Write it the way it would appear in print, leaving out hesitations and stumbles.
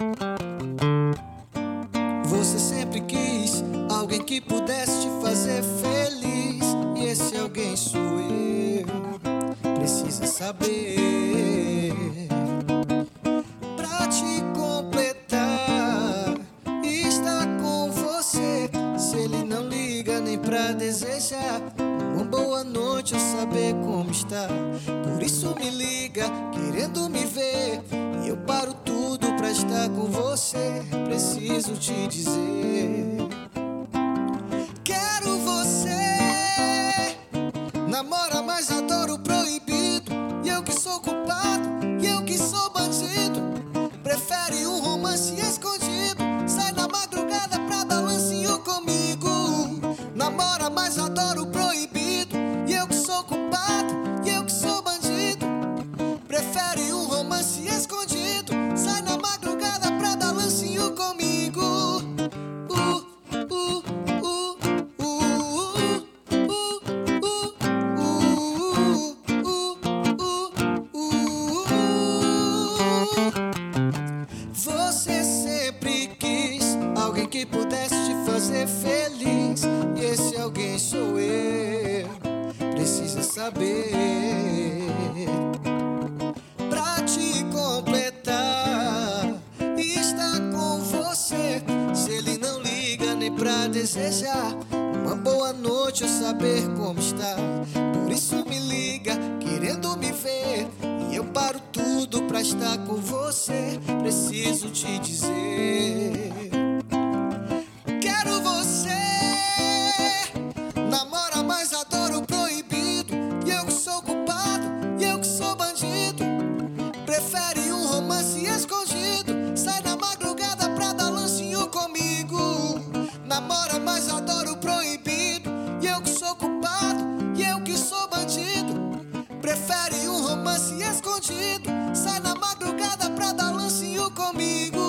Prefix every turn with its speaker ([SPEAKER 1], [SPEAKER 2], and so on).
[SPEAKER 1] Você sempre quis alguém que pudesse te fazer feliz, e esse alguém sou eu. Precisa saber, pra te completar, estar com você. Se ele não liga nem pra desejar uma boa noite ou saber como está, por isso me liga querendo me ver, e eu paro tudo pra estar com você. Preciso te dizer, quero você. Namora, mas adoro o proibido, e eu que sou culpado, e eu que sou bandido. Prefere um romance escondido, sai na madrugada pra dar lancinho comigo. Namora, mas adoro o proibido, e eu que sou culpado, e eu que sou bandido. Prefere um romance escondido, sai na madrugada pra dar lancinho comigo. Você sempre quis alguém que pudesse te fazer feliz, e esse alguém sou eu. Precisa saber, pra te completar, estar com você. Se ele não liga nem pra desejar uma boa noite ou saber como está, por isso me liga querendo me ver, e eu paro tudo pra estar com você. Preciso te dizer, quero você. Namora, mas adoro o proibido, e eu que sou culpado, e eu que sou bandido. Prefere um romance escondido, sai na madrugada pra dar lancinho comigo. Namora, mas adoro o proibido, e eu que sou culpado, e eu que sou bandido. Prefere um romance escondido, sai na madrugada pra dar lancinho comigo.